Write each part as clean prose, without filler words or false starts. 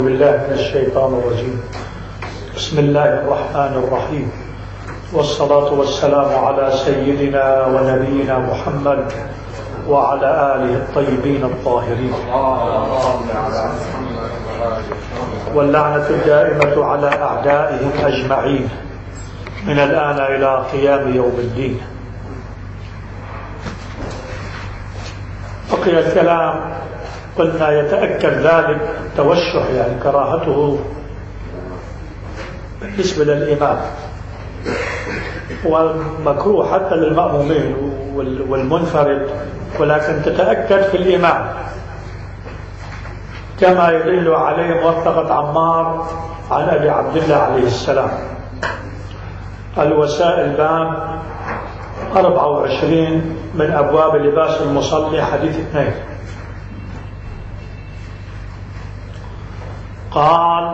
بالله من الشيطان الرجيم. بسم الله الرحمن الرحيم، والصلاة والسلام على سيدنا ونبينا محمد وعلى آله الطيبين الطاهرين، واللعنة الدائمة على أعدائهم أجمعين من الآن إلى قيام يوم الدين. بقي الكلام، قلنا يتأكد ذلك توشح، يعني كراهته بالنسبة للإمام، ومكروه حتى للمأمومين والمنفرد، ولكن تتأكد في الإمام كما يدل عليه موثقة عمار عن أبي عبد الله عليه السلام. الوسائل باب 24 من أبواب لباس المصلي، حديث 2. قال: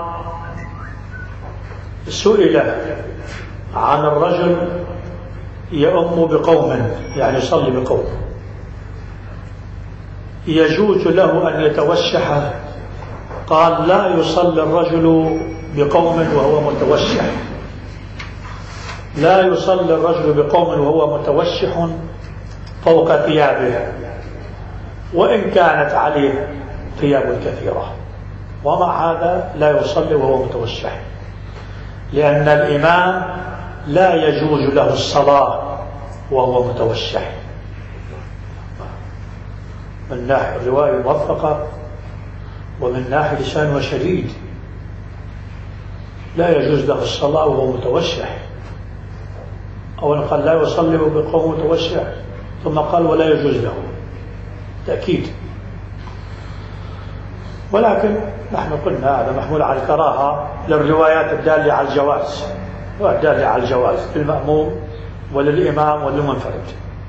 سئل عن الرجل يؤم بقوم، يعني يصلي بقوم، يجوز له أن يتوشح؟ قال: لا يصلي الرجل بقوم وهو متوشح، لا يصلي الرجل بقوم وهو متوشح فوق ثيابه، وإن كانت عليه ثياب كثيرة، ومع هذا لا يصلي وهو متوشح، لأن الإمام لا يجوز له الصلاة وهو متوشح. من ناحية الرواية موثقة، ومن ناحية لسانه شديد، لا يجوز له الصلاة وهو متوشح. أولا قال لا يصلي بقوم متوشح، ثم قال ولا يجوز له، تأكيد. ولكن نحن قلنا هذا محمول على الكراهة للروايات الدالة على الجواز، والدالة على الجواز للمأموم وللإمام وللمنفرد،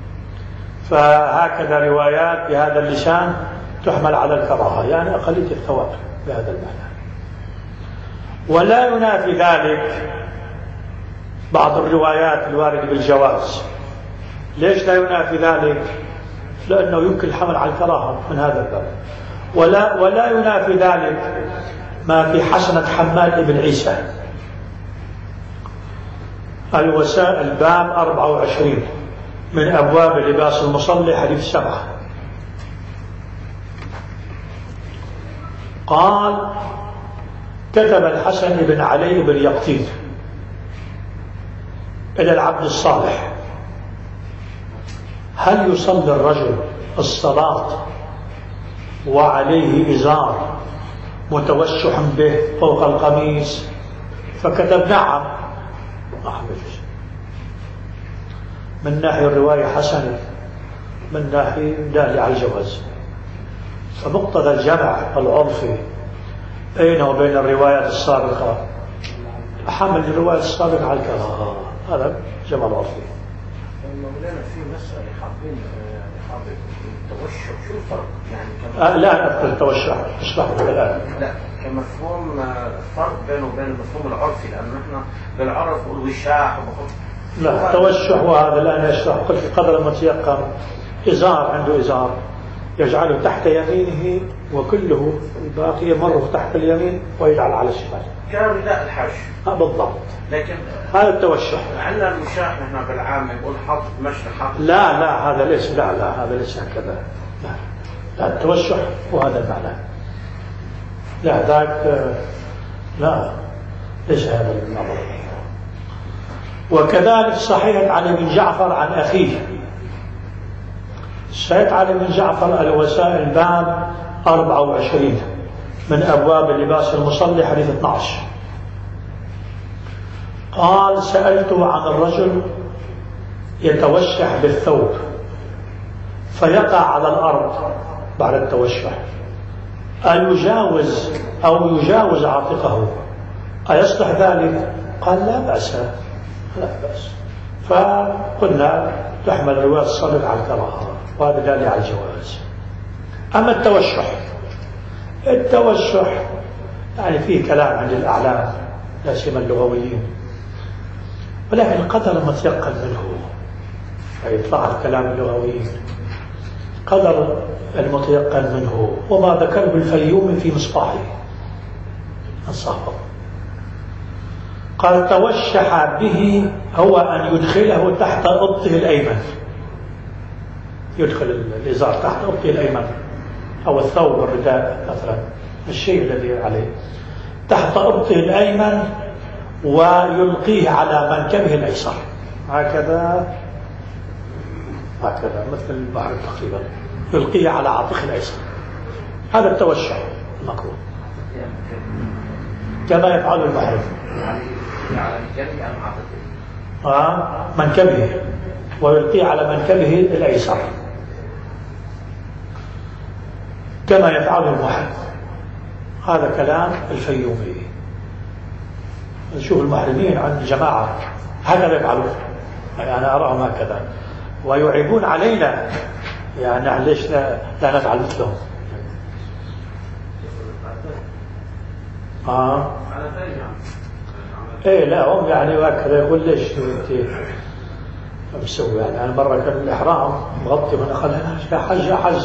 فهكذا روايات بهذا اللسان تحمل على الكراهة، يعني أقلية الثواب بهذا المعنى. ولا ينافي ذلك بعض الروايات الواردة بالجواز. ليش لا ينافي ذلك؟ لأنه يمكن الحمل على الكراهة من هذا الباب. ولا ينافي ذلك ما في حسنة حماد بن عيسى. الوسائل باب 24 من أبواب لباس المصلي، حديث 7. قال: كتب الحسن بن علي بن يقطين إلى العبد الصالح: هل يصلي الرجل الصلاة وعليه إزار متوشح به فوق القميص؟ فكتب: نعم. من ناحية الرواية حسنة، من ناحية دالة على الجواز. فمقتضى الجمع العرفي بينه وبين الروايات السابقة حمل الرواية السابقة على الكراهة، هذا جمع العرفي. مولانا في مسألة حاطين التوشح، شو الفرق يعني؟ لا نذكر التوشح، اشرح الآن. لا، كمفهوم فرق بينه وبين المفهوم العرفي، لأن احنا بالعرف نقول وشاح وبخط. لا، التوشح وهذا الآن يشرح. قلت قدر ما تيقن إزار، عنده إزار يجعله تحت يمينه وكله الباقي يمره تحت اليمين ويجعل على الشمال كرداء الحج. بالضبط. لكن هذا التوشح. عندنا المشاح نحن بالعام يقول حط مشي حط. لا هذا ليس، لا هذا ليس هكذا. لا التوشح وهذا المعنى. لا ذاك لا، ليس هذا النظر. وكذلك صحيح علي بن جعفر عن أخيه، صحيح علي بن جعفر الوسائل باب 24 من أبواب لباس المصلي، حديث 12. قال: سألته عن الرجل يتوشح بالثوب فيقع على الأرض بعد التوشح، أيجاوز أو يجاوز عاتقه، أيصلح ذلك؟ قال: لا بأس. فقلنا تحمل الرواية السابقة على الكراهة، وهذا دليل على الجواز. أما التوشح يعني فيه كلام عند الأعلام لا سيما اللغويين، ولكن قدر ما تيقن منه، يطلع الكلام اللغوي قدر المتيقن منه، وما ذكره الفيومي في مصباحه صهبه. قال توشح به هو أن يدخله تحت أبطه الأيمن، يدخل الإزار تحت أبطه الأيمن أو الثوب الرداء مثلا، الشيء الذي عليه تحت أبطه الأيمن، ويلقيه على منكبه الأيسر هكذا مثل البحر تقريبا، يلقيه على عاتقه الأيسر. هذا التوشح المكروه كما يفعل المحرم على منكبه أم عاتقه؟ منكبه، ويلقيه على منكبه الأيسر كما يفعل المحرم. هذا كلام الفيومي. نشوف المحرمين عند الجماعة هكذا يفعلون، يعني أنا أراهم هكذا ويعيبون علينا، يعني ليش لا نفعل مثلهم؟ ايه لا هم يعني هكذا يقول ليش انت مسوي؟ يعني انا مره كان الاحرام مغطي وانا خلينا حج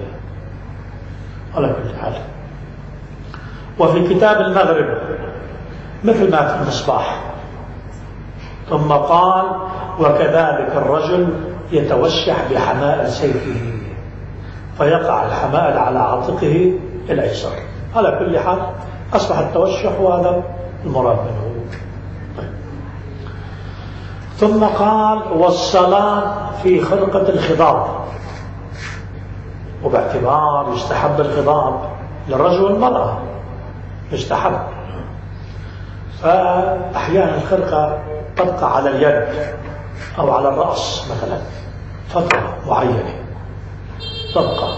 على كل حال. وفي كتاب المغرب مثل ما في المصباح. ثم قال وكذلك الرجل يتوشح بحمائل سيفه فيقع الحمائل على عاتقه الايسر. على كل حال اصبح التوشح وهذا المراد منه. ثم قال والصلاة في خرقة الخضاب، وباعتبار يستحب الخضاب للرجل والمرأة يستحب، فأحيانا الخرقة تبقى على اليد أو على الرأس مثلا فترة معينة تبقى،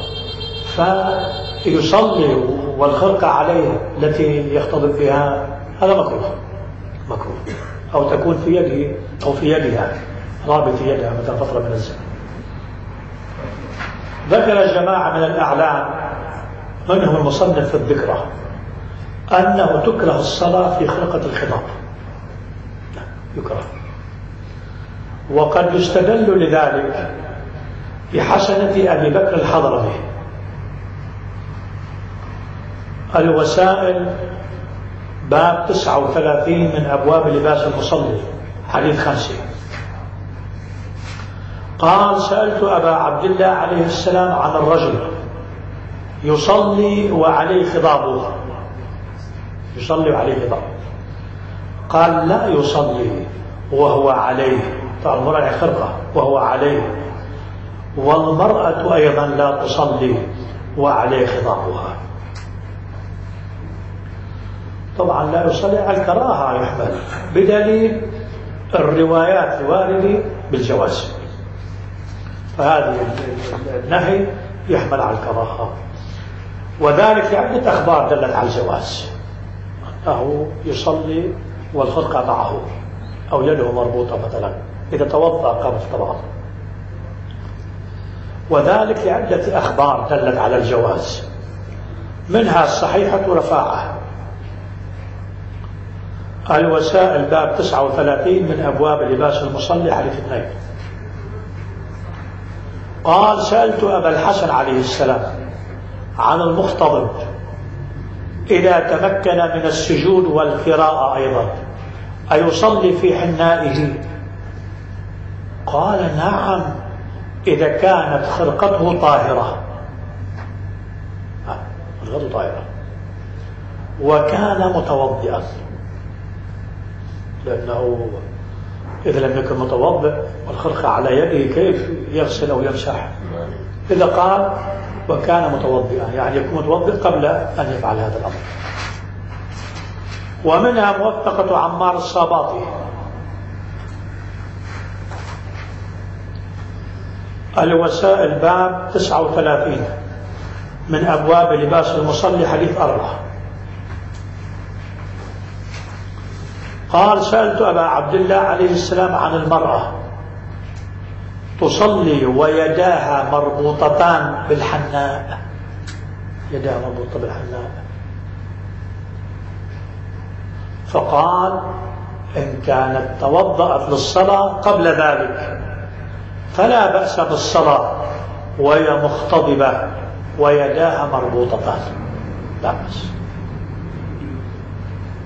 فيصلي والخرقة عليه التي يختضب بها، هذا مكروه، أو تكون في يده أو في يدها، رابط يدها مثلا فترة من الزمن. ذكر جماعة من الأعلام منهم المصنف في الذكرى أنه تكره الصلاة في خرقة الخضاب، يكره. وقد يستدل لذلك بحسنة أبي بكر الحضرمي الوسائل باب 39 من أبواب لباس المصلي حديث 5. قال سألت أبا عبد الله عليه السلام عن الرجل يصلي وعليه خضابه، يصلي وعليه خضاب. قال لا يصلي وهو عليه، طبعا المرأة خرقة وهو عليه، والمرأة أيضا لا تصلي وعليه خضابها. طبعا لا يصلي على الكراهة يحمل بدليل الروايات الواردة بالجواز، فهذه النهي يحمل على الكراهة، وذلك لعدة أخبار دلت على الجواز، أنه يصلي والخرقة معه أو يده مربوطة مثلا إذا توضأ قبل طبعا، وذلك لعدة أخبار دلت على الجواز، منها الصحيحة رفاعة الوسائل باب 39 من أبواب لباس المصلي حديث 2. قال سألت أبا الحسن عليه السلام عن المختضب إذا تمكن من السجود والقراءة أيضا أيصلي في حنائه؟ قال نعم إذا كانت خرقته طاهرة، خرقته طاهرة وكان متوضئا، لأنه إذا لم يكن متوضئ والخرقة على يده كيف يغسل أو يمسح؟ إذا قال وكان متوضئا يعني يكون متوضئ قبل أن يفعل هذا الأمر. ومنها موثقة عمار الصاباطي الوسائل باب 39 من أبواب لباس المصلي حديث 4. قال سألت أبا عبد الله عليه السلام عن المرأة تصلي ويداها مربوطتان بالحناء، يداها مربوطة بالحناء، فقال إن كانت توضأت للصلاة قبل ذلك فلا بأس بالصلاة وهي مختضبة ويداها مربوطتان، لا بأس.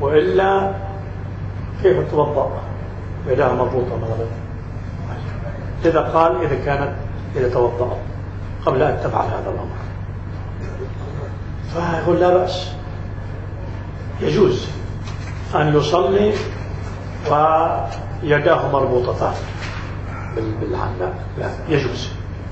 وإلا كيف توضأ يدها مربوطة مثلا؟ إذا قال إذا توضأ قبل أن تفعل هذا الأمر فيقول لا بأس، يجوز أن يصلي ويداه مربوطتان بالحناء، يجوز.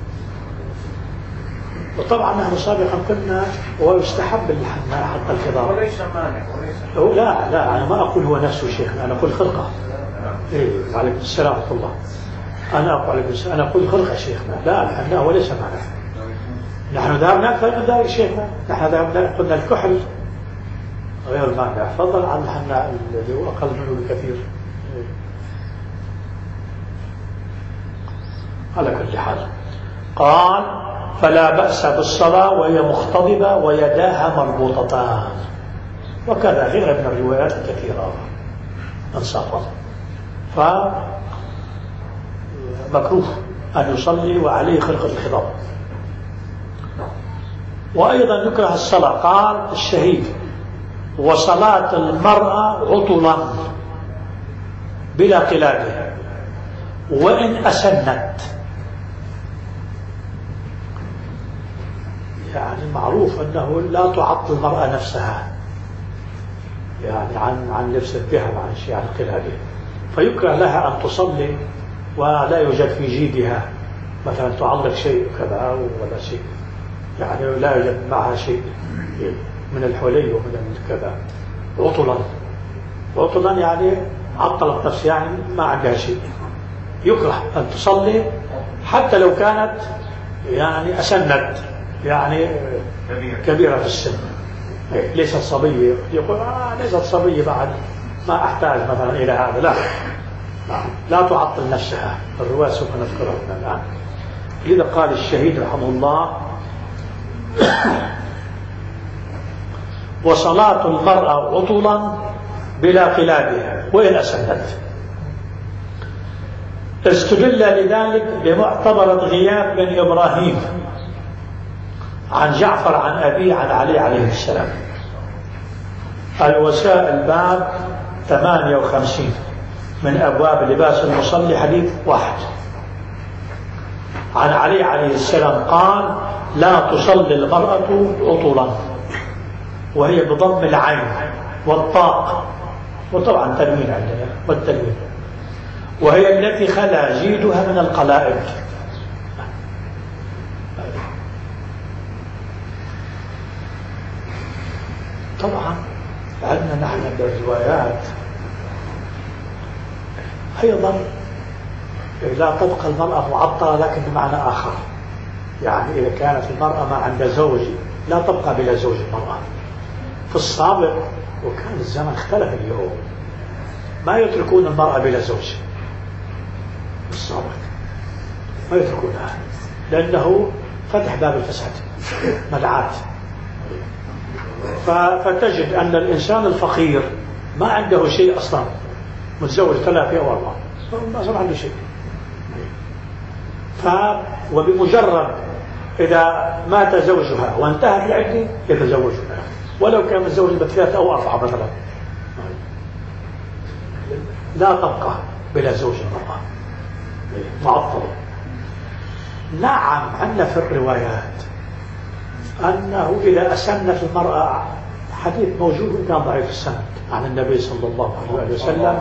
وطبعا نحن سابقا قلنا هو يستحب الحناء حتى الخضار، وليس مانع. لا أنا ما أقول هو نفسه شيخنا، أنا أقول خلقه. إيه وعليكم السلام ورحمة الله. أنا أقول خلقه شيخنا، لا الحناء وليس مانع. نحن ذهبنا أكثر من ذلك شيخنا، نحن ذهبنا قلنا الكحل غير مانع، فضل عن الحناء الذي هو أقل منه بكثير. على كل حال قال فلا بأس بالصلاة وهي مختضبة ويداها مربوطتان، وكذا غير من الروايات الكثيرة انصافا. فمكروه أن يصلي وعليه خلق الخضاب. وأيضا يكره الصلاة قال الشهيد وصلاة المرأة عطلا بلا قلادة وإن أسنت. يعني معروف أنه لا تعطل المرأة نفسها يعني عن لبس الذهب عن شيء عن قلادة، فيكره لها أن تصلي ولا يوجد في جيدها مثلا تعلق شيء كذا ولا شيء، يعني لا يوجد معها شيء من الحلي ومن كذا. عطلا يعني عطلت نفسها، يعني ما عندها شيء. يكره أن تصلي حتى لو كانت يعني أسنت، يعني كبيرة في السن، ليست صبية. يقول ليست صبية بعد ما أحتاج مثلا إلى هذا، لا تعطل نفسها. الرواية سوف نذكرها الآن. لذا قال الشهيد رحمه الله وصلاة المرأة عطلا بلا قلادها وإن أسنت. استدل لذلك بمعتبرة غياب بن إبراهيم عن جعفر عن أبي عن علي عليه السلام. الوسائل باب 58 من أبواب لباس المصلي حديث 1. عن علي عليه السلام قال لا تصلي المرأة عطلا، وهي بضم العين والطاء وطبعا تنوين عندنا والتنوين، وهي التي خلا جيدها من القلائد. طبعا عندنا نحن بالروايات أيضا لا تبقى المرأة معطلة لكن بمعنى آخر. يعني إذا كانت المرأة ما عندها زوج لا تبقى بلا زوج المرأة. في السابق وكان الزمن اختلف اليوم ما يتركون المرأة بلا زوج. في السابق ما يتركونها لأنه فتح باب الفساد مدعاة. فتجد أن الإنسان الفقير ما عنده شيء أصلا، متزوج 3 أو 4 ما صار عنده شيء. وبمجرد إذا مات زوجها وانتهت العدة يتزوجها ولو كان متزوج ب3 أو 4 مثلا، لا تبقى بلا زوج المرأة معطلة. نعم عندنا في الروايات أنه إذا أسنت المرأة حديث موجود كان ضعيف السند عن النبي صلى الله عليه وسلم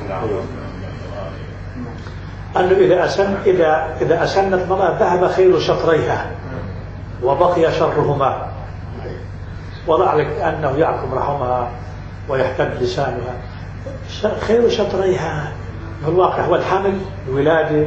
أنه إذا أسنت المرأة ذهب خير شطريها وبقي شرهما، وذلك أنه يعكم رحمها ويحتد لسانها. خير شطريها في الواقع هو الحمل الولادة،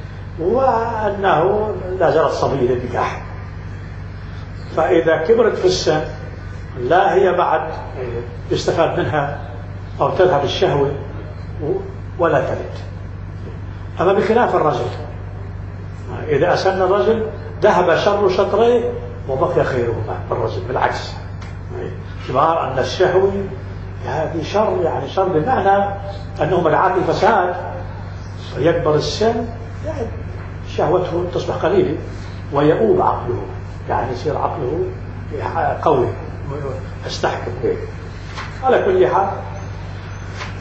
وأنه لا زالت صبية للنكاح. فإذا كبرت في السن لا هي بعد يستفاد منها أو تذهب الشهوة ولا تلد. أما بخلاف الرجل إذا أسن الرجل ذهب شر شطريه وبقي خيرهما. الرجل بالعكس باعتبار أن الشهوة هذه شر، يعني شر بمعنى أنه مدعاة الفساد. فيكبر السن يعني شهوته تصبح قليلة ويؤوب عقله، يعني يصير عقله قوي يستحكم به. على كل حال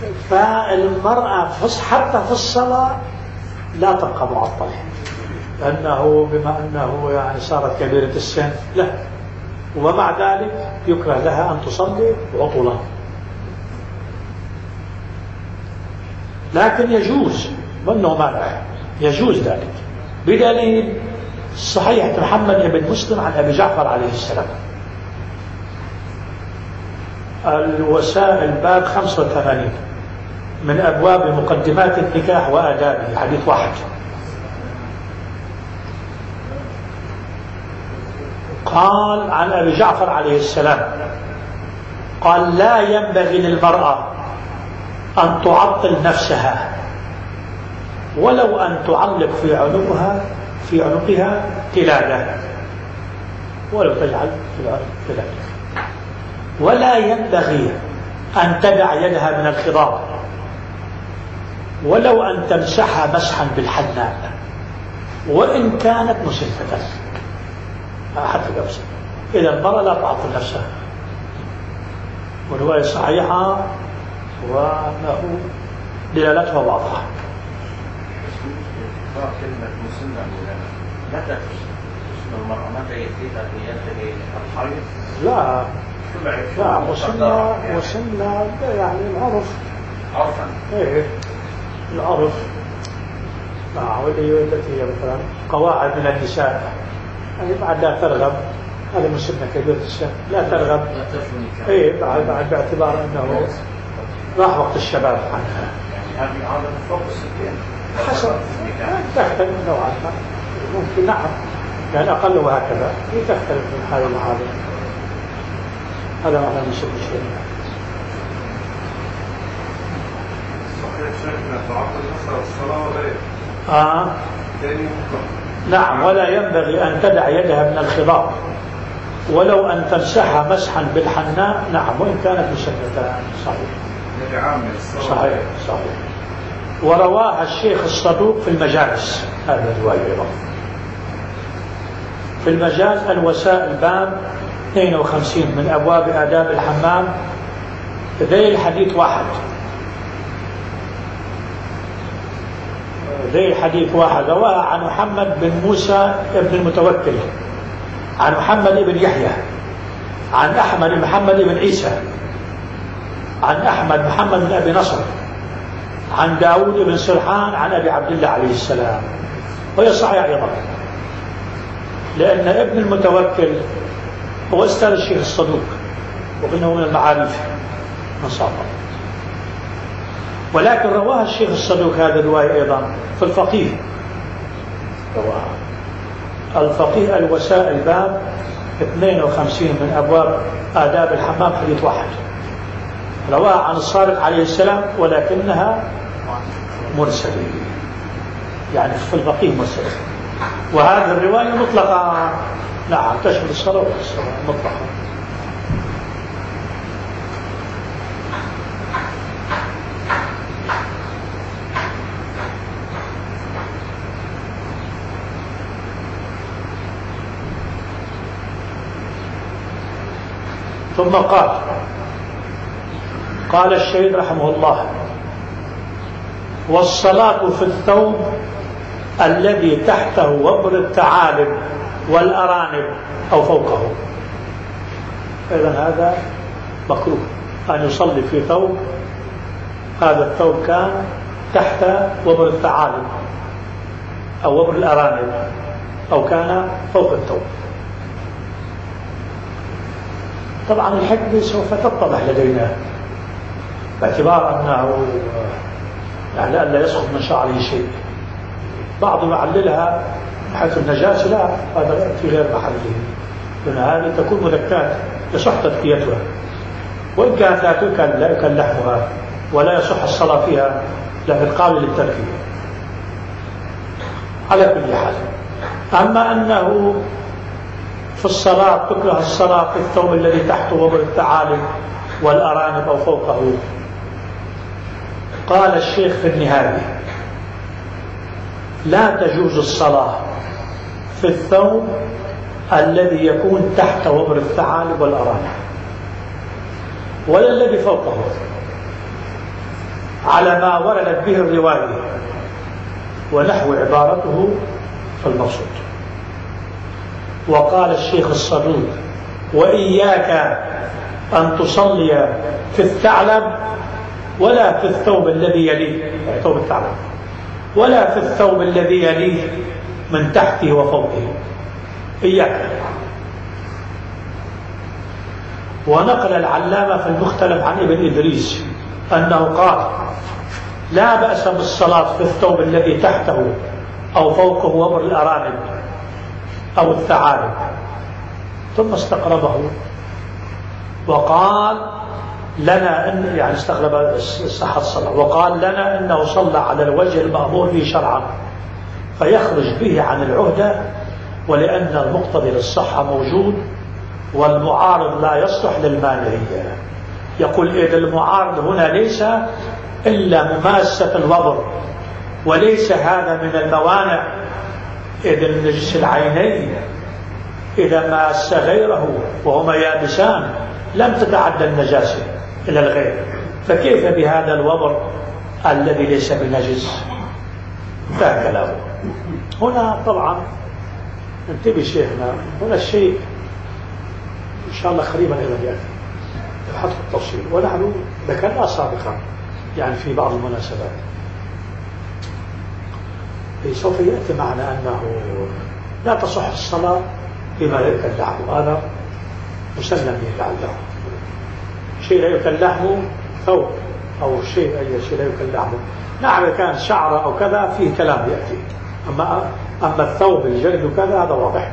فالمرأة حتى في الصلاة لا تبقى معطلة، لأنه بما أنه يعني صارت كبيرة السن لا، ومع ذلك يكره لها أن تصلي عطلا. لكن يجوز، منه مانع، يجوز ذلك بدليل صحيح محمد بن مسلم عن أبي جعفر عليه السلام. الوسائل باب 85 من أبواب مقدمات النكاح وآدابه، حديث 1. قال عن أبي جعفر عليه السلام قال: لا ينبغي للمرأة أن تعطل نفسها ولو أن تعلق في عنقها قلادة، ولو تجعل في العنق قلادة. ولا ينبغي أن تدع يدها من الخضاب ولو أن تمسحها مسحا بالحناء وإن كانت مسنة. حتى قبسة إذا المرأة لا تعطل نفسها، والرواية صحيحة وله دلالتها واضحة. كلمة مسنة متى تسمى المرأة؟ متى ينتهي الحيض؟ لا مسنة يعني العرف عرفا. ايه العرف. والتي هي مثلا قواعد من النساء يعني بعد لا ترغب، هذا مسنة كبيرة السن، لا ترغب ايه بعد باعتبار انه راح وقت الشباب عنها. يعني هذا فوق الستين حسب تختلف نوعا ما، ممكن نعم يعني أقل وهكذا تختلف من حال وحال. هذا معنى مسنة الشريعة. صحيح شيخنا تعطل نفسها الصلاة ولا نعم. ولا ينبغي أن تدع يدها من الخضاب ولو أن تمسحها مسحا بالحناء، نعم، وإن كانت مسنة. صحيح. ورواها الشيخ الصدوق في المجالس، هذا الرواية أيضا في المجالس. الوسائل باب 52 من أبواب آداب الحمام، ذي الحديث 1. رواها عن محمد بن موسى بن المتوكل، عن محمد بن يحيى، عن أحمد محمد بن عيسى، عن أحمد محمد بن أبي نصر، عن داود بن سرحان، عن أبي عبد الله عليه السلام. وهي صحيحة أيضا، لأن ابن المتوكل هو أستاذ الشيخ الصدوق، وإنه من المعارف من صعبه. ولكن رواها الشيخ الصدوق هذا الرواية أيضا في الفقيه، الفقيه الوسائل باب 52 من أبواب آداب الحمام، حديث 1. رواها عن الصادق عليه السلام ولكنها مرسلة، يعني في الفقيه مرسلة. وهذه الرواية مطلقة، نعم، تشمل الصلاة والصلاة مطلقة. ثم قال الشهيد رحمه الله: والصلاة في الثوب الذي تحته وبر الثعالب والأرانب أو فوقه. إذن هذا مكروه أن يصلي في ثوب، هذا الثوب كان تحت وبر الثعالب أو وبر الأرانب أو كان فوق الثوب. طبعا الحكمة سوف تتضح لدينا باعتبار أنه يعني ألا يسقط من شعره شيء. بعض يعللها حيث النجاسة، لا، هذا في غير محله، لأن هذه تكون مذكاة يصح تذكيتها، وإن كانت لا يكل لحمها ولا يصح الصلاة فيها، لكن قابل للتركية على كل حال. أما أنه في الصلاة تكره الصلاة في الثوب الذي تحته وبر الثعالب والأرانب أو فوقه. قال الشيخ في النهاية: لا تجوز الصلاة في الثوب الذي يكون تحت وبر الثعالب والأرانب ولا الذي فوقه. على ما وردت به الرواية ونحو عبارته فالمقصود. وقال الشيخ الصدوق: وإياك أن تصلي في الثعلب ولا في الثوب الذي يليه، ثوب الثعلب، ولا في الثوب الذي يليه من تحته وفوقه، إياك. ونقل العلامة في المختلف عن ابن إدريس أنه قال: لا بأس بالصلاة في الثوب الذي تحته أو فوقه وبر الأرانب أو الثعالب. ثم استقربه وقال لنا إن يعني استغرب صحة الصلاة، وقال لنا إنه صلى على الوجه المأمور به شرعا فيخرج به عن العهدة، ولأن المقتضي للصحة موجود والمعارض لا يصلح للمانعية. يقول إذا المعارض هنا ليس إلا مماسة الوبر، وليس هذا من الموانع، إذ النجس العينين إذا ماس غيره وهما يابسان لم تتعدى النجاسة إلى الغير، فكيف بهذا الوبر الذي ليس بنجس؟ انتهى كلامه. هنا طبعا انتبه شيخنا، هنا الشيء إن شاء الله قريبا أيضا يأتي الحث التفصيل، ونحن ذكرنا سابقا يعني في بعض المناسبات سوف يأتي معنا أنه لا تصح الصلاة بما لا يؤكل لحمه، هذا مسلم به لعله. شيء لا يؤكل لحمه ثوب أو شيء أي شيء لا يؤكل لحمه، نعم كان شعره أو كذا فيه كلام يأتي، أما الثوب الجلد وكذا هذا واضح.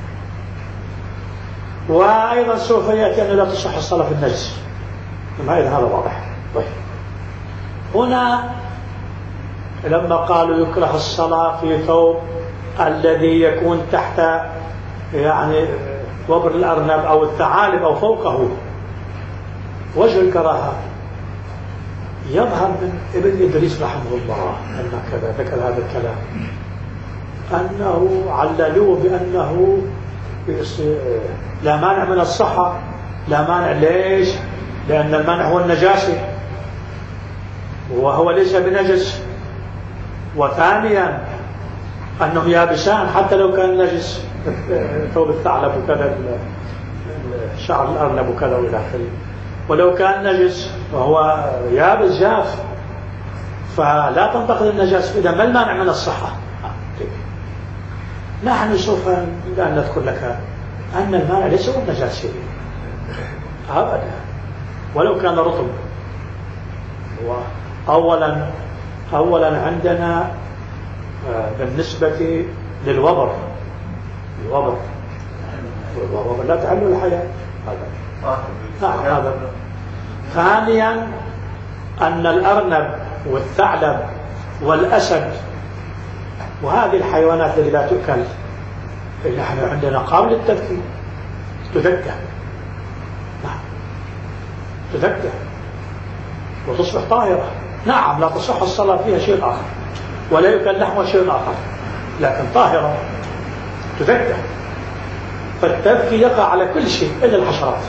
وأيضا سوف يأتي أنه لا تصح الصلاة في النجس، أيضا هذا واضح. طيب هنا لما قالوا يكره الصلاة في ثوب الذي يكون تحت يعني وبر الأرنب أو الثعالب أو فوقه، وجه الكراهة يظهر من ابن إدريس رحمه الله أن كذا ذكر هذا الكلام، أنه عللوه بأنه لا مانع من الصحة. لا مانع ليش؟ لأن المانع هو النجاسة وهو ليس بنجس، وثانيا أنهم يابسان حتى لو كان نجس، ثوب الثعلب وكذا شعر الأرنب وكذا وإلى آخره، ولو كان نجس وهو يابس جاف فلا تنتقل النجاسة. إذا ما المانع من الصحة؟ نحن سوف نذكر لك أن المانع ليس هو النجاسة أبدا، ولو كان رطب. أولا عندنا بالنسبة للوبر، الوبر لا تحل الحياة هذا. ثانيا أن الأرنب والثعلب والأسد وهذه الحيوانات التي لا تؤكل نحن عندنا قابل للتذكير، تذكى، نعم تذكى وتصبح طاهرة. نعم لا تصح الصلاة فيها شيء آخر ولا يؤكل لحمها شيء آخر، لكن طاهرة تذكى. فالتذكي يقع على كل شيء إلا الحشرات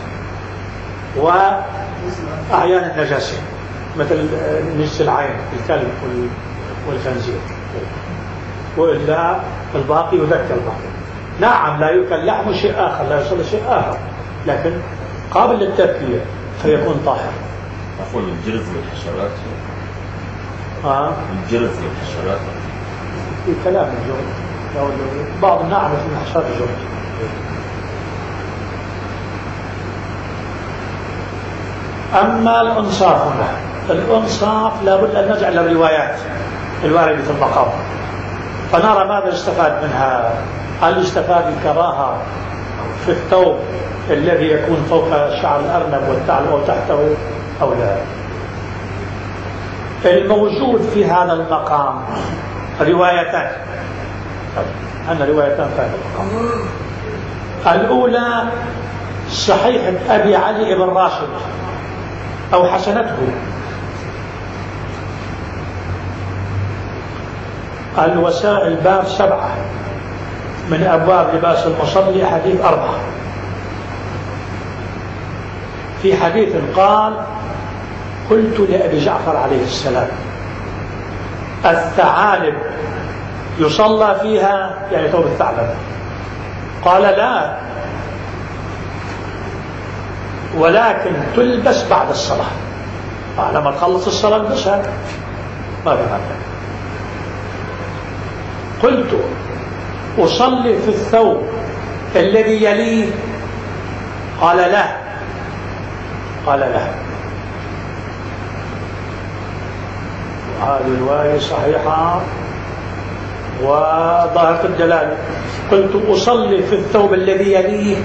وأعيان النجاسة مثل نجس العين الكلب والخنزير، وإلا الباقي يذكى الباقي. نعم لا يؤكل لحمه شيء آخر، لا يصل شيء آخر، لكن قابل للتذكية فيكون طاهر. عفوا الجرذ والحشرات، الجرذ والحشرات في كلام الجرذ، بعض النعم في الحشرات الجرذ. أما الأنصاف هنا، الأنصاف لابد أن نرجع للروايات الواردة في المقام فنرى ماذا يستفاد منها. هل يستفاد الكراهة في الثوب الذي يكون فوق شعر الأرنب والثعلب أو تحته أو لا؟ الموجود في هذا المقام روايتان، أنا روايتان في هذا المقام. الأولى صحيحة أبي علي بن راشد أو حسنته، الوسائل باب 7 من أبواب لباس المصلي حديث 4. في حديث قال قلت لأبي جعفر عليه السلام: الثعالب يصلى فيها يعني ثوب الثعلب؟ قال: لا، ولكن تلبس بعد الصلاة. لما تخلص الصلاة البسها، ما في مانع. قلت: أصلي في الثوب الذي يليه؟ قال: لا. قال: لا. هذه رواية صحيحة وظاهرة الدلالة. قلت: أصلي في الثوب الذي يليه،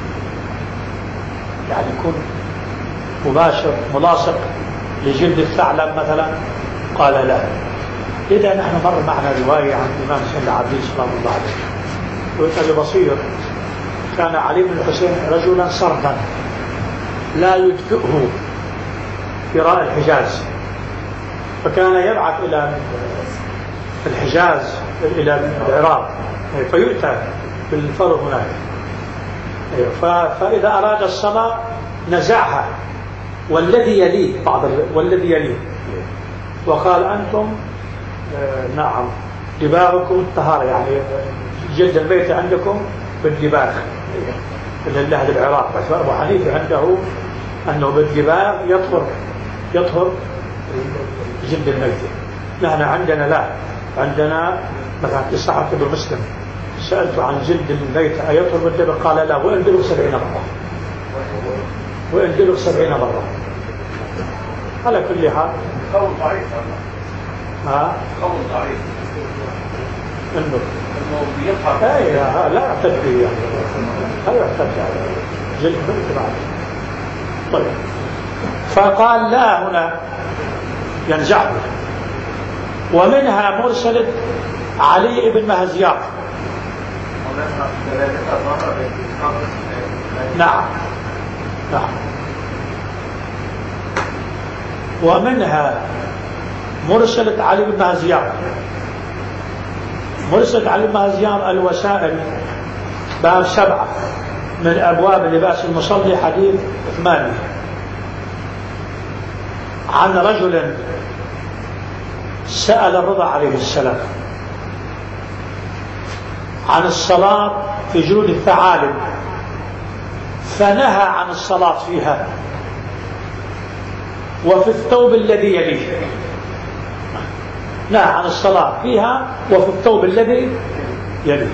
يعني يكون مباشر ملاصق لجلد الثعلب مثلا؟ قال: لا. إذا نحن مر معنا رواية عن الإمام حسين العبدي سلام الله عليه، وأبي بصير: كان علي بن الحسين رجلا صردا لا يدفئه قراء الحجاز، فكان يبعث إلى الحجاز إلى العراق فيؤتى بالفرض هناك، فإذا أراد الصلاة نزعها والذي يليه وقال: أنتم نعم دباغكم الطهارة، يعني جلد البيت عندكم بالدباغ، لله العراق. بس أبو حنيفة عنده أنه بالدباغ يطهر جلد الميت. نحن عندنا لا، عندنا مثلا في صحيح ابن مسلم سألت عن جلد الميت أيطهر بالدباغ؟ قال: لا، وإن بلغ 70 مرة، وإن بلغ 70 مرة. على كل حال قول ضعيف. قول ضعيف انه بيطهر. لا يعتد به، يعني لا يعتد على جلد الميت بعد. طيب، فقال: لا، هنا ينزعه. ومنها مرسلة علي بن مهزيار. نعم. ومنها مرسلة علي بن مهزيار. مرسلة علي بن مهزيار: الوسائل باب 7 من أبواب لباس المصلي، حديث 8، عن رجل سأل الرضا عليه السلام عن الصلاة في جلود الثعالب، فنهى عن الصلاة فيها وفي الثوب الذي يليه. نهى عن الصلاة فيها وفي الثوب الذي يليه.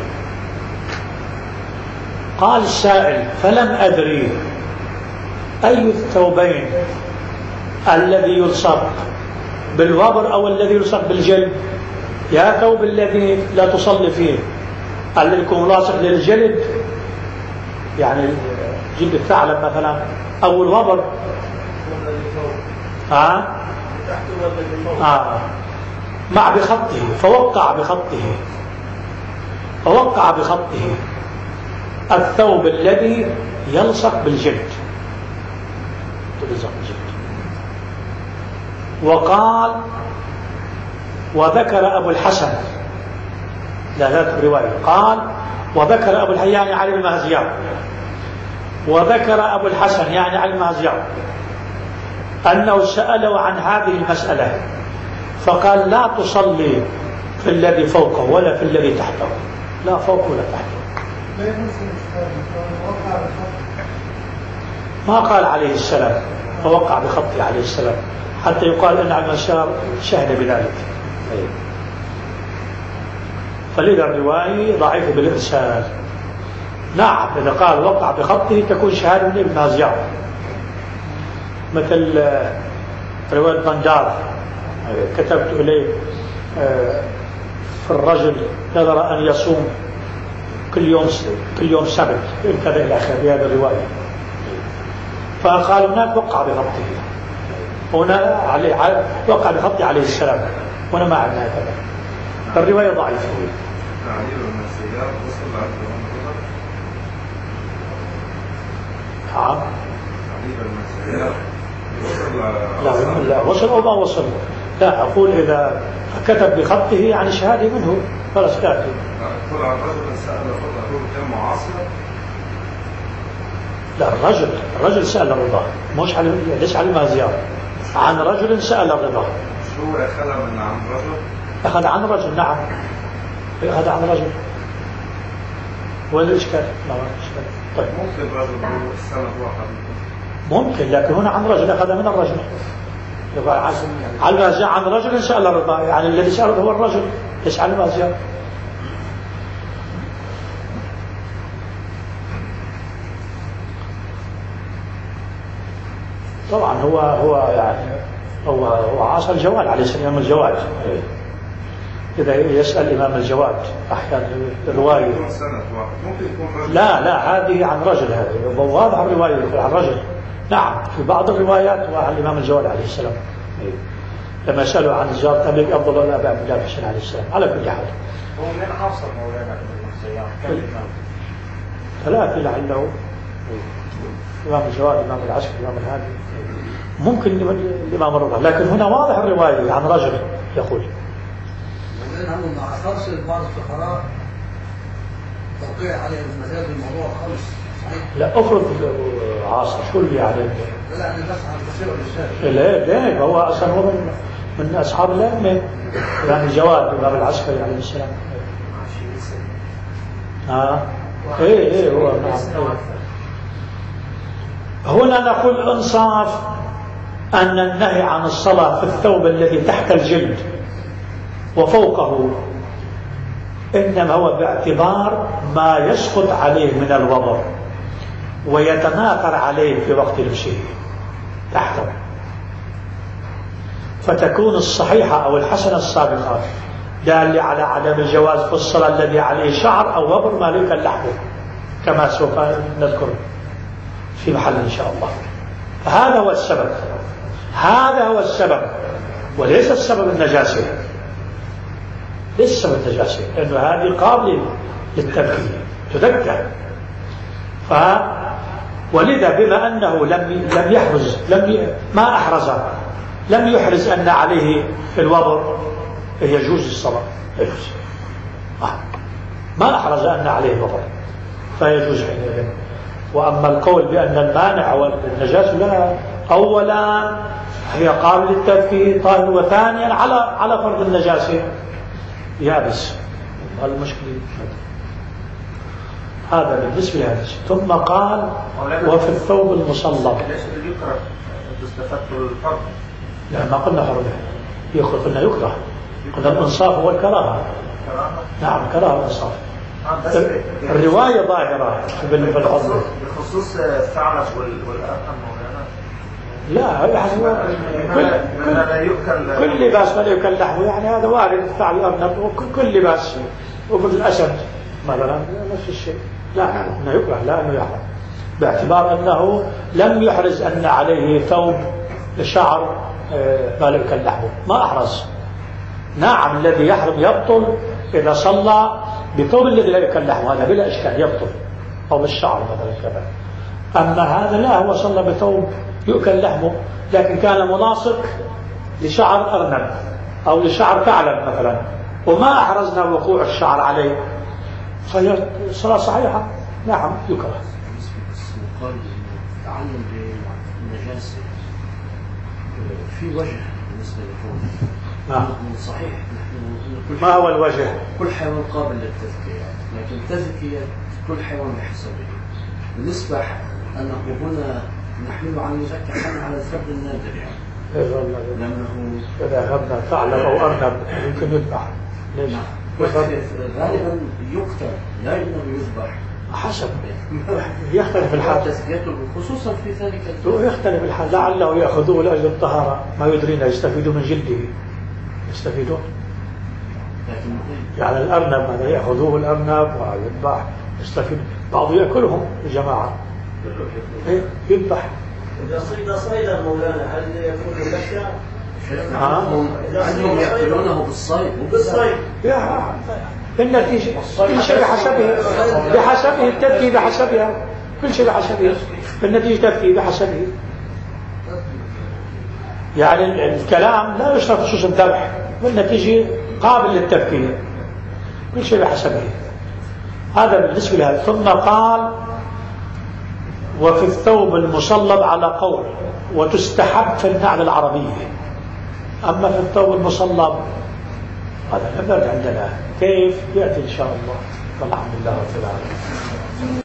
قال السائل: فلم أدري أي الثوبين الذي يلصق بالوبر أو الذي يلصق بالجلد؟ يا ثوب الذي لا تصلي فيه الذي يكون لاصق للجلد، يعني جلد الثعلب مثلا، أو الوبر مع بخطه، فوقع بخطه الثوب الذي يلصق بالجلد. وقال: وذكر أبو الحسن، لا رواية، قال: وذكر أبو الحسن يعني علي المهزيار، وذكر أبو الحسن يعني علي المهزيار أنه سأله عن هذه المسألة فقال: لا تصلي في الذي فوقه ولا في الذي تحته، لا فوق ولا تحته. ما قال عليه السلام فوقع بخطه عليه السلام حتى يقال أن على المشار شهد بذلك. فلذا الرواية ضعيفة بالإرسال. نعم، إذا قال وقع بخطه تكون شهادة من ابن مهزيار، مثل رواية بندار كتبت إليه في الرجل نذر أن يصوم كل يوم سبت كذا إلى آخره بهذه الرواية، فقال هناك وقع بخطه، هنا وقع بخطه عليه السلام، هنا ما عندنا كذا. الرواية ضعيفة. نعم. لا وصل أو ما وصل، لا أقول إذا كتب بخطه يعني شهادة منه خلاص كاتب. لا، الرجل سأل الرضا، مش على ليش على المهزيار. عن رجل سأل الرضا. شو أخذ من عن رجل؟ أخذ عن رجل، نعم أخذ عن رجل. وين الإشكال؟ لا إشكال. طيب ممكن رجل السند واحد ممكن، لكن هنا عن رجل أخذ من الرجل. على ما جاء عن رجل سأل الرضا، يعني الذي سأله هو الرجل، ليس على ما جاء. طبعا هو يعني هو عاصر الجواد عليه السلام، الجواد إذا يسأل الإمام الجواد أحيانا الرواية لا هذه عن رجل، هذه واضح الرواية عن رجل. نعم في بعض الروايات وعن الإمام الجواد عليه السلام لما سألوا عن الجواد تبليك أفضل الآباء عبد الله الحسين عليه السلام. على كل حال هو من عاصر مولانا ابن الخزيار كم إمام؟ ثلاثة لعله الإمام الجواد، الإمام العسكري، الإمام الهادي، ممكن الإمام الرضا، لكن هنا واضح الرواية عن رجل يقول. لأنه ما أثرش بعض الفقراء توقيع عليه المزاد بالموضوع خالص، صحيح؟ لا أفرض عاصر شو اللي يعني؟ لا أنا بس عن بشير الرسالة. لا هو أصلا هو من أصحاب الأئمة، يعني الجواد الإمام العسكري عليه السلام. إيه هو نعم. هنا نقول إنصاف أن النهي عن الصلاة في الثوب الذي تحت الجلد وفوقه إنما هو باعتبار ما يسقط عليه من الوبر ويتناثر عليه في وقت لبسه تحته، فتكون الصحيحة أو الحسنة السابقة دالة على عدم الجواز في الصلاة الذي عليه شعر أو وبر ما ليك اللحم، كما سوف نذكر في محل إن شاء الله. هذا هو السبب، هذا هو السبب، وليس السبب النجاسة، ليس السبب النجاسة، لأنه هذه قابلة للتذكير تذكر. ولذا بما أنه لم يحرز ما أحرز لم يحرز أن عليه الوبر يجوز الصلاة، يجوز. ما أحرز أن عليه الوبر فيجوز حينئذ. وأما القول بأن المانع والنجاسة لا، أولا هي قابل للتذكير طاهر، وثانيا على فرض النجاسة يابس. المشكلة هذا بالنسبة لهذا. ثم قال وفي الثوب المصلب. ليش يكره تستفاد الفرض؟ لا ما قلنا فرض، قلنا يكره، قلنا الإنصاف هو الكراهة. نعم كراهة الإنصاف. الرواية ظاهرة في الفضل بخصوص الثعلب والأرقم مولانا. لا كل لباس ما لا يؤكل لحمه، يعني هذا وارد. الثعلب الأرنب وكل لباس، وفي الأسد مثلا نفس الشيء. لا أنه يكره، لا أنه يحرم، باعتبار أنه لم يحرز أن عليه ثوب شعر ما لا يؤكل لحمه، ما أحرز. نعم الذي يحرم يبطل إذا صلى بثوب الذي لا يؤكل لحمه، هذا بلا إشكال يبطل، أو بالشعر مثلا كذا. أما هذا لا، هو صلى بثوب يؤكل لحمه لكن كان ملاصق لشعر أرنب أو لشعر ثعلب مثلا، وما أحرزنا وقوع الشعر عليه، فهي صلاة صحيحة. نعم يكره. قال تعلم بالنجاسة في وجه بالنسبة للكون. نعم صحيح. ما هو الوجه؟ كل حيوان قابل للتذكية، لكن تذكية كل حيوان بحسبه. بالنسبة أنه هنا نحمل عن يزكي حمل على الفرد النادر، يعني لأنه إذا أخذنا ثعلب أو أرنب يمكن يذبح. ليش؟ غالبا يقتل، لا ينبغي يذبح. حسب يختلف الحال، خصوصا في ذلك يختلف الحال. لعله يأخذوه لأجل الطهارة، ما يدرين يستفيدوا من جلده، يستفيدون. يعني الأرنب ماذا يأخذوه الأرنب ويذبح يستفيد، بعض يأكلهم الجماعة يذبح. إذا صيد صيدا مولانا هل يكون مبشر؟ عنهم يأكلونه بالصيد بالصيد. بالنتيجة كل شيء بحسبه التذكير بحسبها، كل شيء بحسبه، بالنتيجة تذكير بحسبه. يعني الكلام لا يشرف خصوص الذبح، بالنتيجة قابل للتذكير، كل شيء بحسبه. هذا بالنسبة لهذا. ثم قال وفي الثوب المصلب على قول، وتستحب في النعل العربية. أما في الثوب المصلب هذا لا يرد عندنا، كيف يأتي إن شاء الله. والحمد لله رب العالمين.